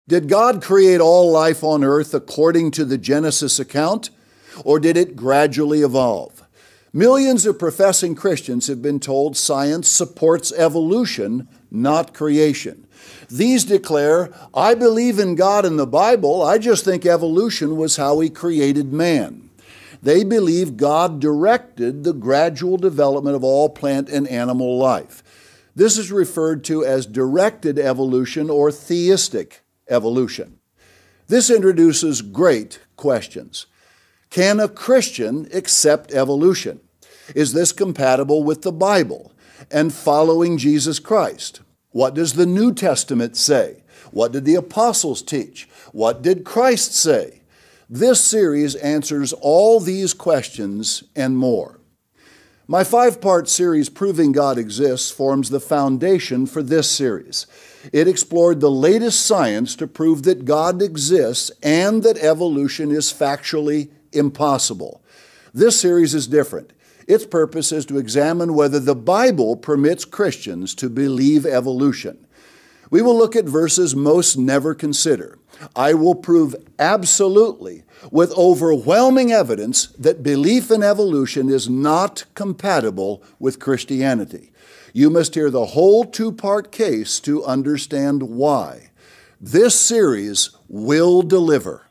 Did God create all life on earth according to the Genesis account, or did it gradually evolve? Millions of professing Christians have been told science supports evolution, not creation. These declare, I believe in God and the Bible, I just think evolution was how He created man. They believe God directed the gradual development of all plant and animal life. This is referred to as directed evolution or theistic evolution. This introduces great questions. Can a Christian accept evolution? Is this compatible with the Bible and following Jesus Christ? What does the New Testament say? What did the apostles teach? What did Christ say? This series answers all these questions and more. My 5-part series, Proving God Exists, forms the foundation for this series. It explored the latest science to prove that God exists and that evolution is factually impossible. This series is different. Its purpose is to examine whether the Bible permits Christians to believe evolution. We will look at verses most never consider. I will prove absolutely, with overwhelming evidence, that belief in evolution is not compatible with Christianity. You must hear the whole 2-part case to understand why. This series will deliver.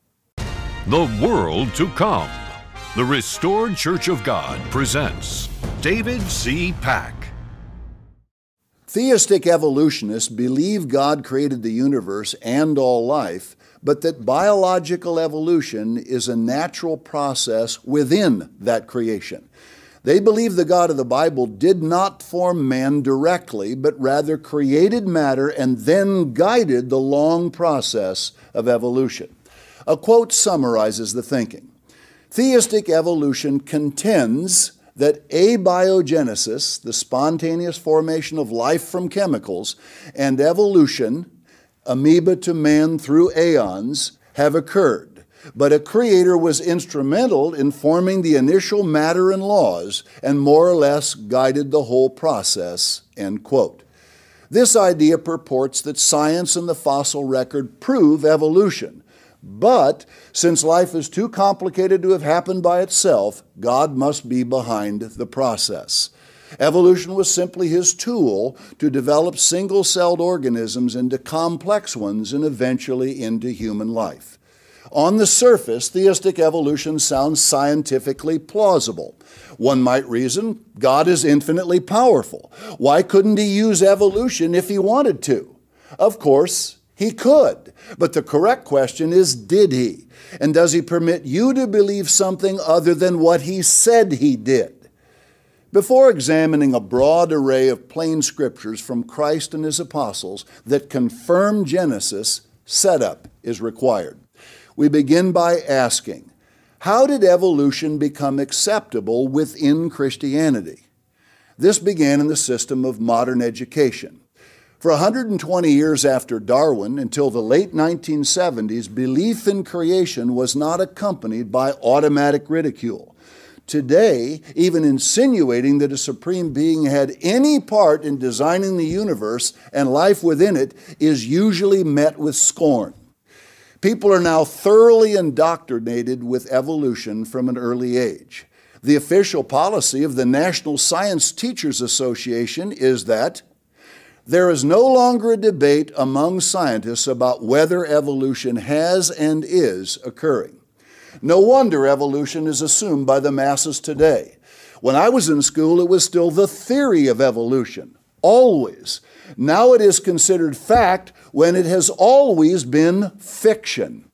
The world to come. The Restored Church of God presents David C. Pack. Theistic evolutionists believe God created the universe and all life, but that biological evolution is a natural process within that creation. They believe the God of the Bible did not form man directly, but rather created matter and then guided the long process of evolution. A quote summarizes the thinking. Theistic evolution contends that abiogenesis, the spontaneous formation of life from chemicals, and evolution, amoeba to man through aeons, have occurred. But a creator was instrumental in forming the initial matter and laws and more or less guided the whole process, end quote. This idea purports that science and the fossil record prove evolution. But since life is too complicated to have happened by itself, God must be behind the process. Evolution was simply His tool to develop single-celled organisms into complex ones and eventually into human life. On the surface, theistic evolution sounds scientifically plausible. One might reason, God is infinitely powerful. Why couldn't He use evolution if He wanted to? Of course, He could, but the correct question is, did He? And does He permit you to believe something other than what He said He did? Before examining a broad array of plain scriptures from Christ and His apostles that confirm Genesis, setup is required. We begin by asking, how did evolution become acceptable within Christianity? This began in the system of modern education. For 120 years after Darwin, until the late 1970s, belief in creation was not accompanied by automatic ridicule. Today, even insinuating that a supreme being had any part in designing the universe and life within it is usually met with scorn. People are now thoroughly indoctrinated with evolution from an early age. The official policy of the National Science Teachers Association is that there is no longer a debate among scientists about whether evolution has and is occurring. No wonder evolution is assumed by the masses today. When I was in school, it was still the theory of evolution, always. Now it is considered fact when it has always been fiction.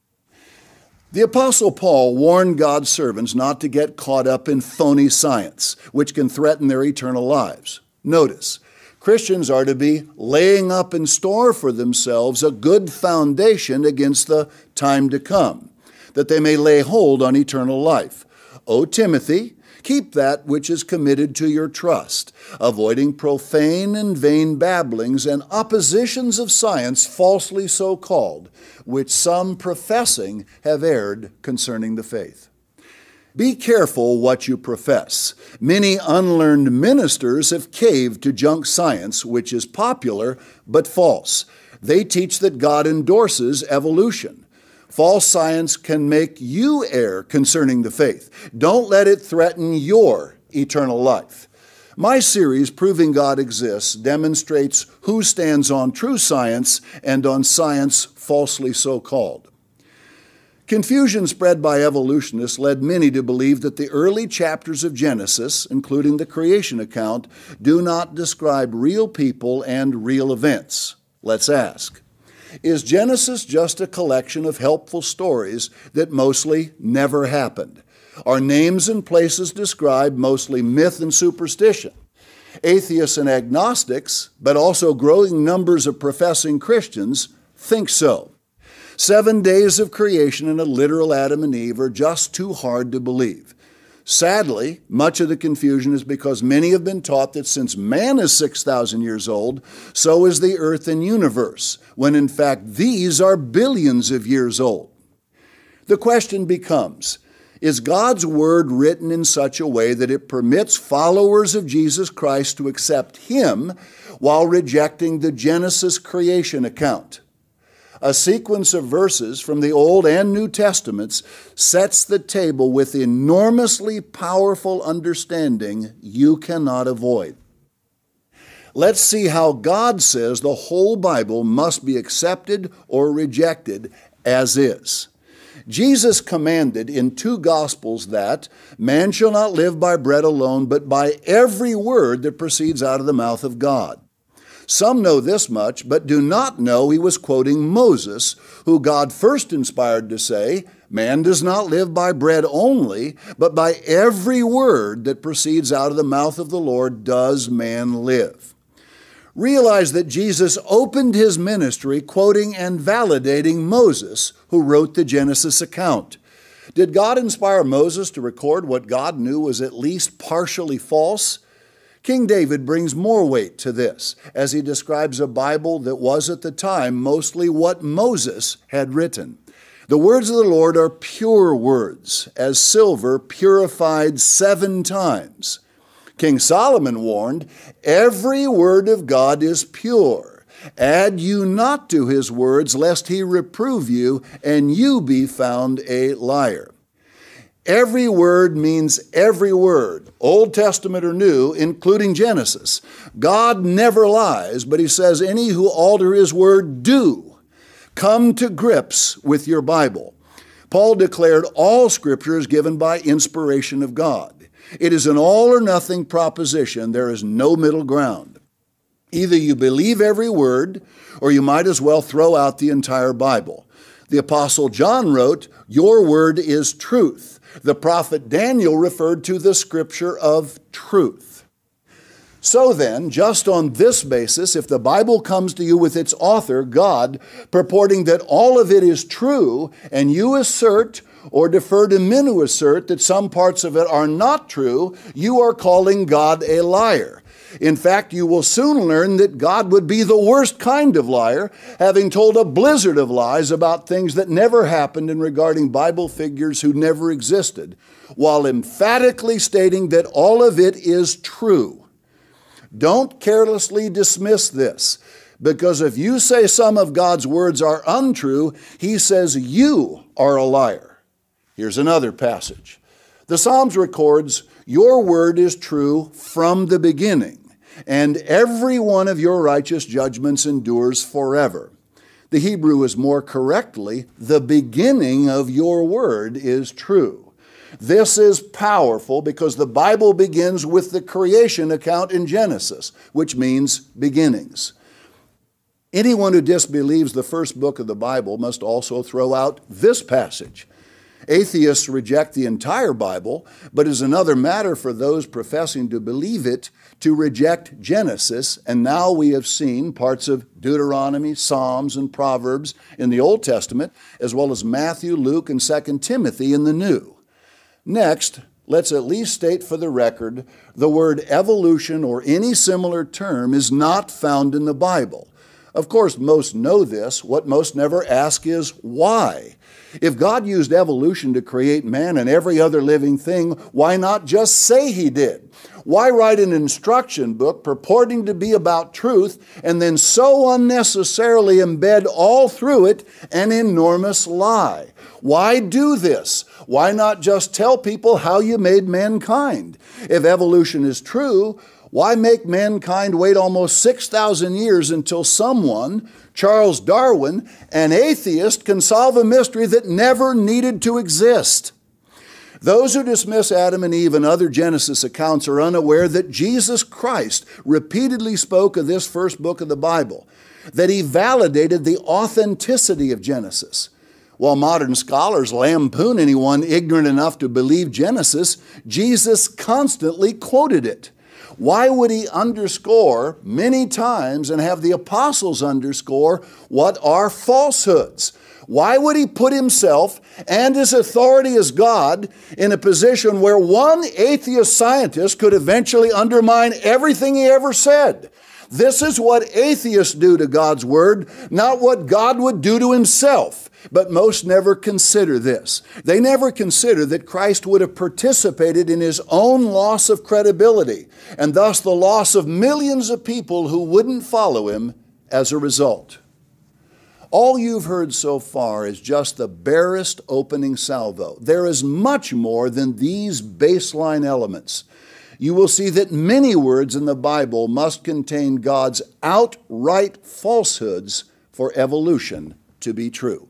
The Apostle Paul warned God's servants not to get caught up in phony science, which can threaten their eternal lives. Notice, Christians are to be laying up in store for themselves a good foundation against the time to come, that they may lay hold on eternal life. O Timothy, keep that which is committed to your trust, avoiding profane and vain babblings and oppositions of science falsely so called, which some professing have erred concerning the faith. Be careful what you profess. Many unlearned ministers have caved to junk science, which is popular but false. They teach that God endorses evolution. False science can make you err concerning the faith. Don't let it threaten your eternal life. My series, Proving God Exists, demonstrates who stands on true science and on science falsely so-called. Confusion spread by evolutionists led many to believe that the early chapters of Genesis, including the creation account, do not describe real people and real events. Let's ask, is Genesis just a collection of helpful stories that mostly never happened? Are names and places described mostly myth and superstition? Atheists and agnostics, but also growing numbers of professing Christians, think so. 7 days of creation and a literal Adam and Eve are just too hard to believe. Sadly, much of the confusion is because many have been taught that since man is 6,000 years old, so is the earth and universe, when in fact these are billions of years old. The question becomes, is God's Word written in such a way that it permits followers of Jesus Christ to accept Him while rejecting the Genesis creation account? A sequence of verses from the Old and New Testaments sets the table with enormously powerful understanding you cannot avoid. Let's see how God says the whole Bible must be accepted or rejected as is. Jesus commanded in 2 Gospels that man shall not live by bread alone, but by every word that proceeds out of the mouth of God. Some know this much, but do not know he was quoting Moses, who God first inspired to say, man does not live by bread only, but by every word that proceeds out of the mouth of the Lord does man live. Realize that Jesus opened his ministry quoting and validating Moses, who wrote the Genesis account. Did God inspire Moses to record what God knew was at least partially false? King David brings more weight to this, as he describes a Bible that was at the time mostly what Moses had written. The words of the Lord are pure words, as silver purified 7 times. King Solomon warned, every word of God is pure. Add you not to his words, lest he reprove you, and you be found a liar. Every word means every word, Old Testament or New, including Genesis. God never lies, but he says, any who alter his word do. Come to grips with your Bible. Paul declared all Scripture is given by inspiration of God. It is an all or nothing proposition. There is no middle ground. Either you believe every word, or you might as well throw out the entire Bible. The Apostle John wrote, your word is truth. The prophet Daniel referred to the Scripture of truth. So then, just on this basis, if the Bible comes to you with its author, God, purporting that all of it is true, and you assert or defer to men who assert that some parts of it are not true, you are calling God a liar. In fact, you will soon learn that God would be the worst kind of liar, having told a blizzard of lies about things that never happened and regarding Bible figures who never existed, while emphatically stating that all of it is true. Don't carelessly dismiss this, because if you say some of God's words are untrue, he says you are a liar. Here's another passage. The Psalms records, your word is true from the beginning, and every one of your righteous judgments endures forever. The Hebrew is more correctly, the beginning of your word is true. This is powerful because the Bible begins with the creation account in Genesis, which means beginnings. Anyone who disbelieves the first book of the Bible must also throw out this passage. Atheists reject the entire Bible, but it is another matter for those professing to believe it to reject Genesis, and now we have seen parts of Deuteronomy, Psalms, and Proverbs in the Old Testament, as well as Matthew, Luke, and 2 Timothy in the New. Next, let's at least state for the record, the word evolution or any similar term is not found in the Bible. Of course, most know this. What most never ask is why. If God used evolution to create man and every other living thing, why not just say He did? Why write an instruction book purporting to be about truth and then so unnecessarily embed all through it an enormous lie? Why do this? Why not just tell people how you made mankind? If evolution is true, why make mankind wait almost 6,000 years until someone, Charles Darwin, an atheist, can solve a mystery that never needed to exist? Those who dismiss Adam and Eve and other Genesis accounts are unaware that Jesus Christ repeatedly spoke of this first book of the Bible, that He validated the authenticity of Genesis. While modern scholars lampoon anyone ignorant enough to believe Genesis, Jesus constantly quoted it. Why would He underscore many times and have the apostles underscore what are falsehoods? Why would He put Himself and His authority as God in a position where one atheist scientist could eventually undermine everything He ever said? This is what atheists do to God's Word, not what God would do to Himself. But most never consider this. They never consider that Christ would have participated in His own loss of credibility, and thus the loss of millions of people who wouldn't follow Him as a result. All you've heard so far is just the barest opening salvo. There is much more than these baseline elements. You will see that many words in the Bible must contain God's outright falsehoods for evolution to be true.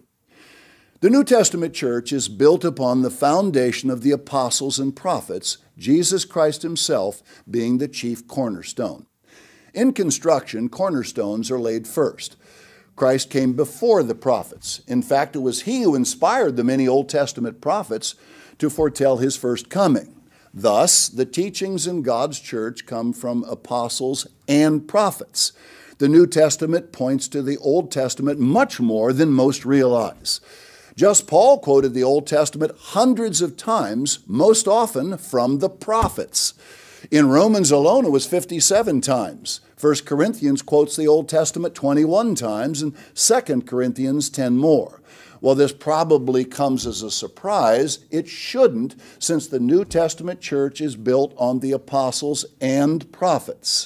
The New Testament church is built upon the foundation of the apostles and prophets, Jesus Christ Himself being the chief cornerstone. In construction, cornerstones are laid first. Christ came before the prophets. In fact, it was He who inspired the many Old Testament prophets to foretell His first coming. Thus, the teachings in God's church come from apostles and prophets. The New Testament points to the Old Testament much more than most realize. Just Paul quoted the Old Testament hundreds of times, most often from the prophets. In Romans alone, it was 57 times. 1 Corinthians quotes the Old Testament 21 times, and 2 Corinthians 10 more. While this probably comes as a surprise, it shouldn't, since the New Testament church is built on the apostles and prophets.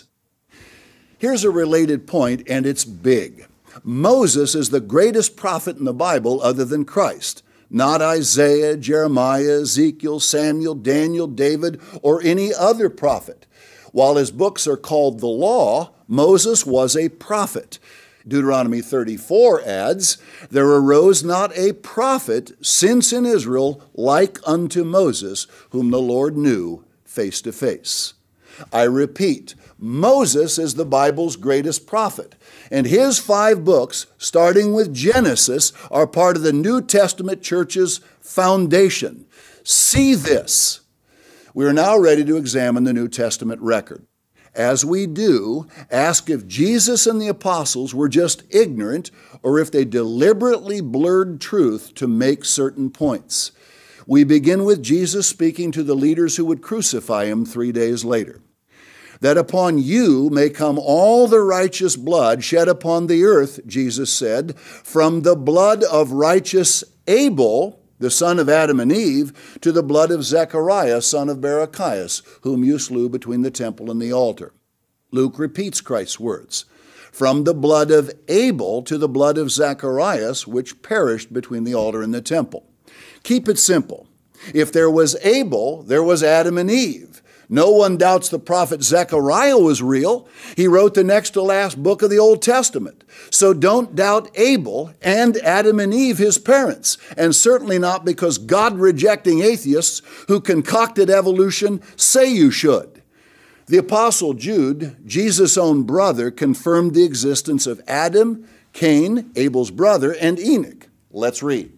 Here's a related point, and it's big. Moses is the greatest prophet in the Bible other than Christ, not Isaiah, Jeremiah, Ezekiel, Samuel, Daniel, David, or any other prophet. While his books are called the law, Moses was a prophet. Deuteronomy 34 adds, "There arose not a prophet since in Israel like unto Moses, whom the Lord knew face to face." I repeat, Moses is the Bible's greatest prophet, and his 5 books, starting with Genesis, are part of the New Testament church's foundation. See this. We are now ready to examine the New Testament record. As we do, ask if Jesus and the apostles were just ignorant or if they deliberately blurred truth to make certain points. We begin with Jesus speaking to the leaders who would crucify Him 3 days later. "That upon you may come all the righteous blood shed upon the earth," Jesus said, "from the blood of righteous Abel, the son of Adam and Eve, to the blood of Zechariah, son of Barachias, whom you slew between the temple and the altar." Luke repeats Christ's words, "From the blood of Abel to the blood of Zacharias, which perished between the altar and the temple." Keep it simple. If there was Abel, there was Adam and Eve. No one doubts the prophet Zechariah was real. He wrote the next to last book of the Old Testament. So don't doubt Abel and Adam and Eve, his parents, and certainly not because God-rejecting atheists who concocted evolution say you should. The Apostle Jude, Jesus' own brother, confirmed the existence of Adam, Cain, Abel's brother, and Enoch. Let's read.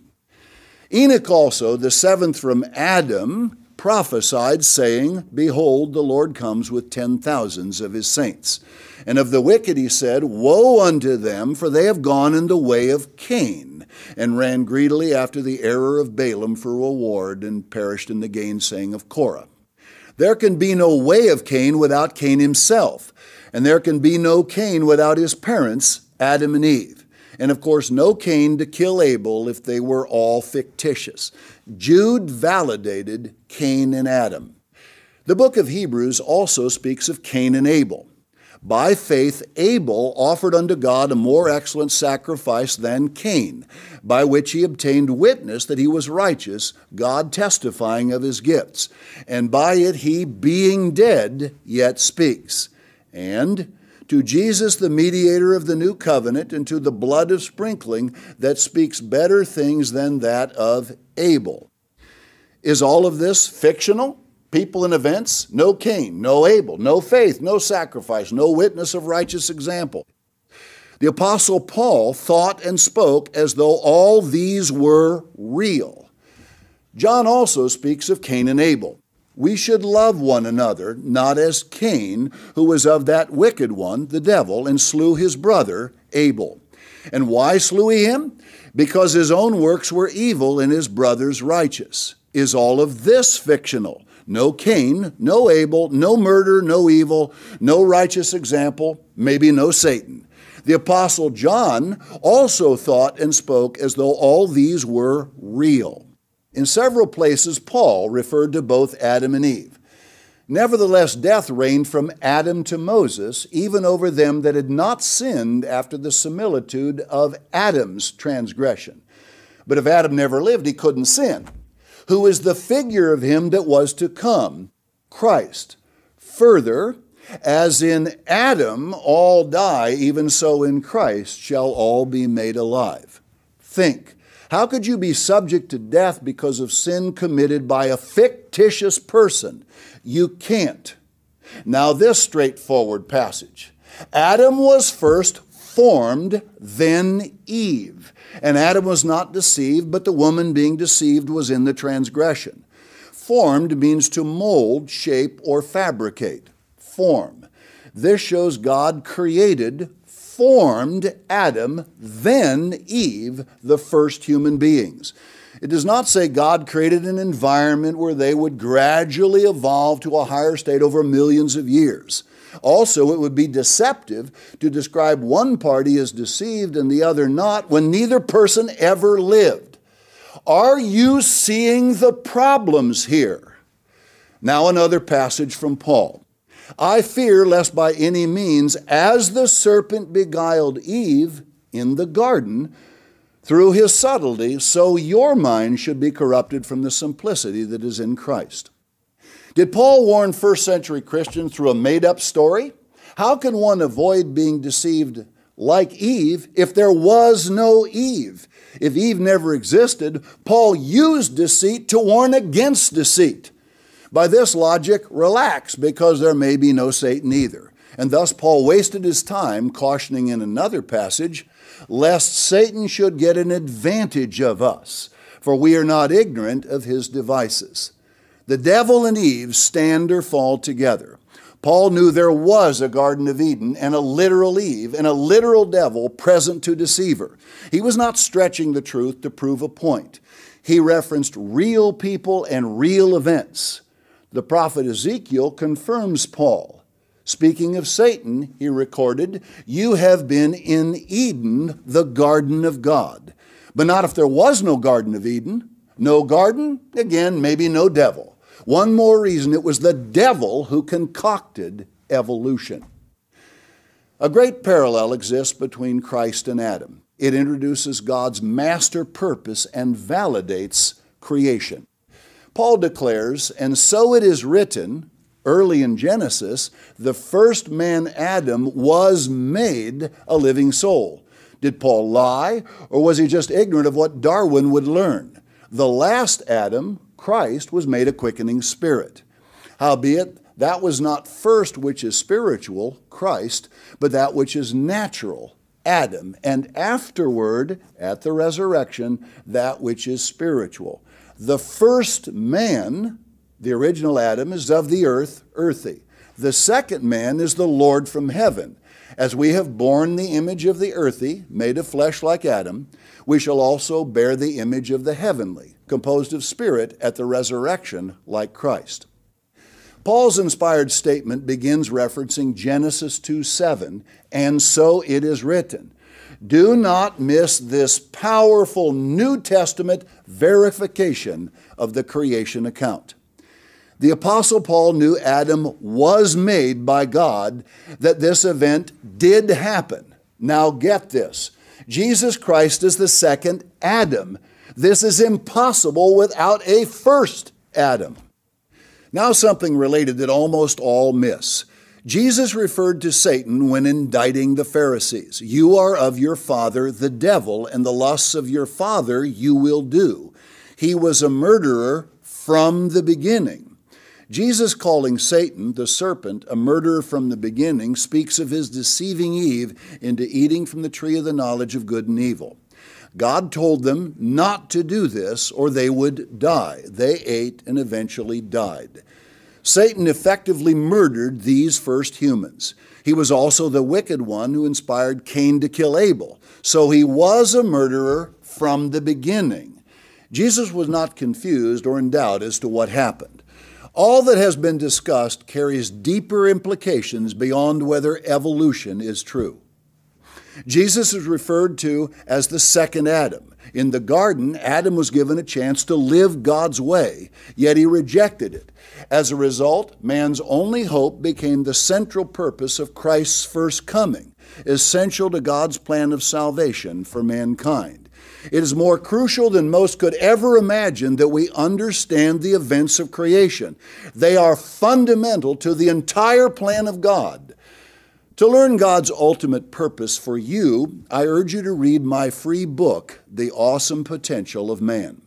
"Enoch also, the 7th from Adam, prophesied, saying, Behold, the Lord comes with 10,000s of His saints. And of the wicked he said, Woe unto them, for they have gone in the way of Cain, and ran greedily after the error of Balaam for reward, and perished in the gainsaying of Korah. There can be no way of Cain without Cain himself, and there can be no Cain without his parents, Adam and Eve. And of course, no Cain to kill Abel if they were all fictitious. Jude validated Cain and Adam. The book of Hebrews also speaks of Cain and Abel. By faith, Abel offered unto God a more excellent sacrifice than Cain, by which he obtained witness that he was righteous, God testifying of his gifts. And by it he, being dead, yet speaks. And to Jesus, the mediator of the new covenant, and to the blood of sprinkling that speaks better things than that of Abel. Is all of this fictional? People and events? No Cain, no Abel, no faith, no sacrifice, no witness of righteous example. The Apostle Paul thought and spoke as though all these were real. John also speaks of Cain and Abel. We should love one another, not as Cain, who was of that wicked one, the devil, and slew his brother, Abel. And why slew he him? Because his own works were evil and his brother's righteous. Is all of this fictional? No Cain, no Abel, no murder, no evil, no righteous example, maybe no Satan. The Apostle John also thought and spoke as though all these were real. In several places, Paul referred to both Adam and Eve. Nevertheless, death reigned from Adam to Moses, even over them that had not sinned after the similitude of Adam's transgression. But if Adam never lived, he couldn't sin. Who is the figure of him that was to come, Christ. Further, as in Adam all die, even so in Christ shall all be made alive. Think, how could you be subject to death because of sin committed by a fictitious person? You can't. Now this straightforward passage. Adam was first formed, then Eve. And Adam was not deceived, but the woman being deceived was in the transgression. Formed means to mold, shape, or fabricate. Form. This shows God created, formed Adam, then Eve, the first human beings. It does not say God created an environment where they would gradually evolve to a higher state over millions of years. Also, it would be deceptive to describe one party as deceived and the other not when neither person ever lived. Are you seeing the problems here? Now another passage from Paul. I fear lest by any means, as the serpent beguiled Eve in the garden through his subtlety, so your mind should be corrupted from the simplicity that is in Christ. Did Paul warn first century Christians through a made-up story? How can one avoid being deceived like Eve if there was no Eve? If Eve never existed, Paul used deceit to warn against deceit. By this logic, relax, because there may be no Satan either. And thus Paul wasted his time cautioning in another passage, lest Satan should get an advantage of us, for we are not ignorant of his devices. The devil and Eve stand or fall together. Paul knew there was a Garden of Eden and a literal Eve and a literal devil present to deceive her. He was not stretching the truth to prove a point. He referenced real people and real events. The prophet Ezekiel confirms Paul. Speaking of Satan, he recorded, "You have been in Eden, the garden of God." But not if there was no Garden of Eden. No garden, again, maybe no devil. One more reason, it was the devil who concocted evolution. A great parallel exists between Christ and Adam. It introduces God's master purpose and validates creation. Paul declares, "And so it is written," early in Genesis, "the first man Adam was made a living soul." Did Paul lie, or was he just ignorant of what Darwin would learn? The last Adam, Christ, was made a quickening spirit. Howbeit, that was not first which is spiritual, Christ, but that which is natural, Adam, and afterward, at the resurrection, that which is spiritual. The first man, the original Adam, is of the earth, earthy. The second man is the Lord from heaven. As we have borne the image of the earthy, made of flesh like Adam, we shall also bear the image of the heavenly, composed of spirit at the resurrection like Christ. Paul's inspired statement begins referencing Genesis 2:7, "And so it is written." Do not miss this powerful New Testament verification of the creation account. The Apostle Paul knew Adam was made by God, that this event did happen. Now get this. Jesus Christ is the second Adam. This is impossible without a first Adam. Now something related that almost all miss. Jesus referred to Satan when indicting the Pharisees. You are of your father, the devil, and the lusts of your father you will do. He was a murderer from the beginning. Jesus calling Satan, the serpent, a murderer from the beginning, speaks of his deceiving Eve into eating from the tree of the knowledge of good and evil. God told them not to do this or they would die. They ate and eventually died. Satan effectively murdered these first humans. He was also the wicked one who inspired Cain to kill Abel. So he was a murderer from the beginning. Jesus was not confused or in doubt as to what happened. All that has been discussed carries deeper implications beyond whether evolution is true. Jesus is referred to as the second Adam. In the garden, Adam was given a chance to live God's way, yet he rejected it. As a result, man's only hope became the central purpose of Christ's first coming, essential to God's plan of salvation for mankind. It is more crucial than most could ever imagine that we understand the events of creation. They are fundamental to the entire plan of God. To learn God's ultimate purpose for you, I urge you to read my free book, The Awesome Potential of Man.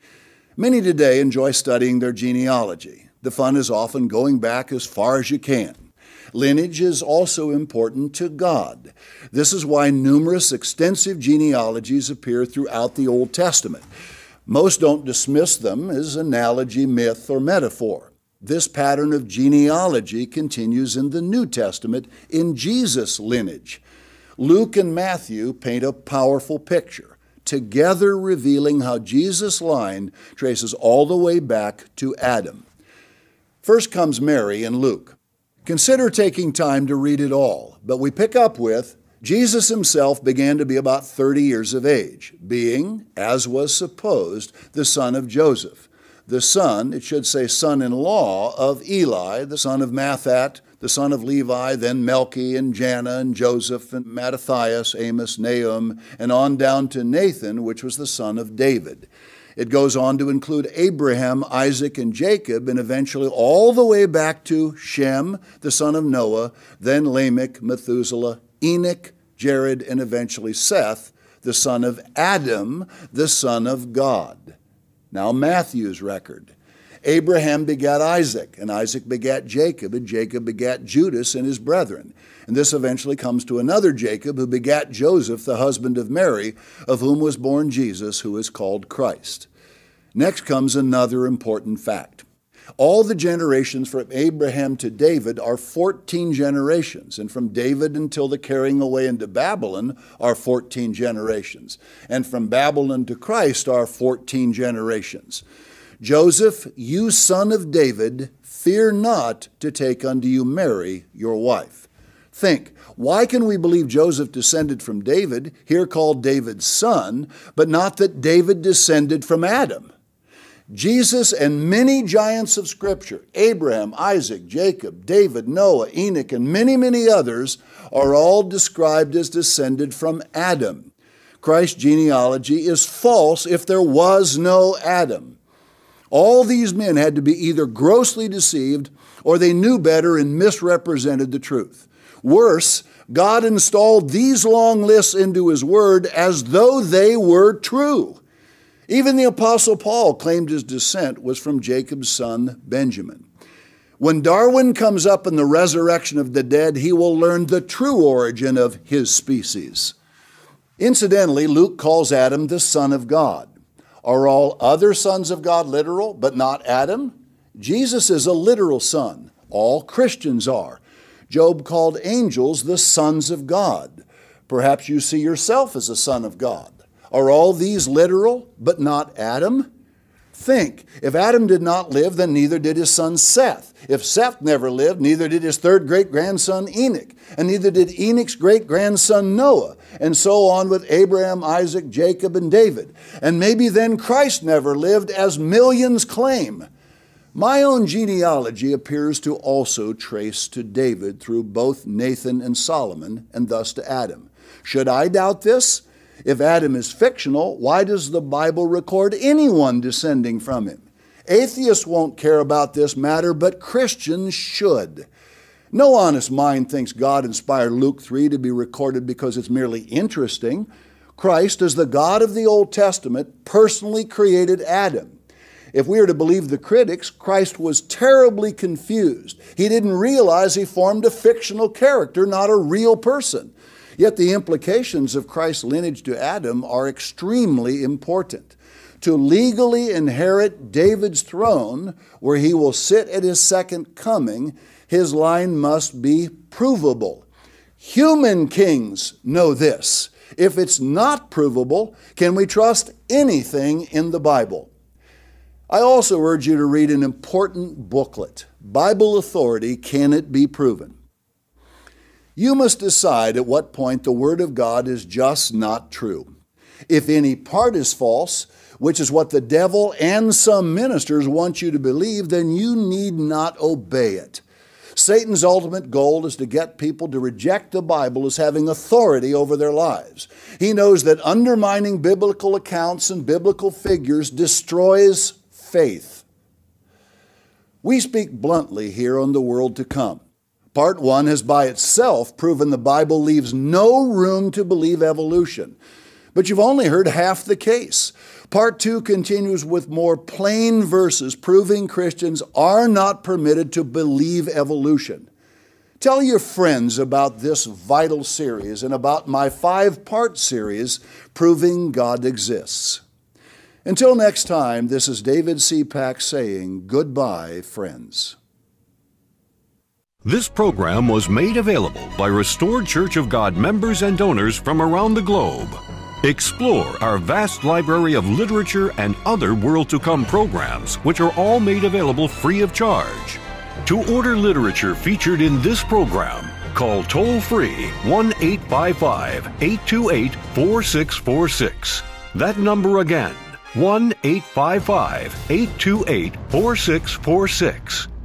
Many today enjoy studying their genealogy. The fun is often going back as far as you can. Lineage is also important to God. This is why numerous extensive genealogies appear throughout the Old Testament. Most don't dismiss them as analogy, myth, or metaphor. This pattern of genealogy continues in the New Testament in Jesus' lineage. Luke and Matthew paint a powerful picture, together revealing how Jesus' line traces all the way back to Adam. First comes Mary in Luke. Consider taking time to read it all, but we pick up with, Jesus himself began to be about 30 years of age, being, as was supposed, the son of Joseph. The son, it should say son-in-law, of Eli, the son of Mathat, the son of Levi, then Melchi and Janna and Joseph and Mattathias, Amos, Nahum, and on down to Nathan, which was the son of David. It goes on to include Abraham, Isaac, and Jacob, and eventually all the way back to Shem, the son of Noah, then Lamech, Methuselah, Enoch, Jared, and eventually Seth, the son of Adam, the son of God. Now Matthew's record. Abraham begat Isaac, and Isaac begat Jacob, and Jacob begat Judas and his brethren. And this eventually comes to another Jacob who begat Joseph, the husband of Mary, of whom was born Jesus, who is called Christ. Next comes another important fact. All the generations from Abraham to David are 14 generations, and from David until the carrying away into Babylon are 14 generations, and from Babylon to Christ are 14 generations. Joseph, you son of David, fear not to take unto you Mary, your wife. Think, why can we believe Joseph descended from David, here called David's son, but not that David descended from Adam? Jesus and many giants of Scripture, Abraham, Isaac, Jacob, David, Noah, Enoch, and many, many others, are all described as descended from Adam. Christ's genealogy is false if there was no Adam. All these men had to be either grossly deceived or they knew better and misrepresented the truth. Worse, God installed these long lists into His Word as though they were true. Even the Apostle Paul claimed his descent was from Jacob's son Benjamin. When Darwin comes up in the resurrection of the dead, he will learn the true origin of his species. Incidentally, Luke calls Adam the son of God. Are all other sons of God literal, but not Adam? Jesus is a literal son. All Christians are. Job called angels the sons of God. Perhaps you see yourself as a son of God. Are all these literal, but not Adam? Think, if Adam did not live, then neither did his son Seth. If Seth never lived, neither did his third great-grandson Enoch, and neither did Enoch's great-grandson Noah, and so on with Abraham, Isaac, Jacob, and David. And maybe then Christ never lived, as millions claim. My own genealogy appears to also trace to David through both Nathan and Solomon, and thus to Adam. Should I doubt this? If Adam is fictional, why does the Bible record anyone descending from him? Atheists won't care about this matter, but Christians should. No honest mind thinks God inspired Luke 3 to be recorded because it's merely interesting. Christ, as the God of the Old Testament, personally created Adam. If we are to believe the critics, Christ was terribly confused. He didn't realize he formed a fictional character, not a real person. Yet the implications of Christ's lineage to Adam are extremely important. To legally inherit David's throne, where he will sit at his second coming, his line must be provable. Human kings know this. If it's not provable, can we trust anything in the Bible? I also urge you to read an important booklet, Bible Authority, Can It Be Proven? You must decide at what point the Word of God is just not true. If any part is false, which is what the devil and some ministers want you to believe, then you need not obey it. Satan's ultimate goal is to get people to reject the Bible as having authority over their lives. He knows that undermining biblical accounts and biblical figures destroys faith. We speak bluntly here on the world to come. Part 1 has by itself proven the Bible leaves no room to believe evolution. But you've only heard half the case. Part 2 continues with more plain verses proving Christians are not permitted to believe evolution. Tell your friends about this vital series and about my 5-part series, Proving God Exists. Until next time, this is David C. Pack saying goodbye, friends. This program was made available by Restored Church of God members and donors from around the globe. Explore our vast library of literature and other World to Come programs, which are all made available free of charge. To order literature featured in this program, call toll-free 1-855-828-4646. That number again, 1-855-828-4646.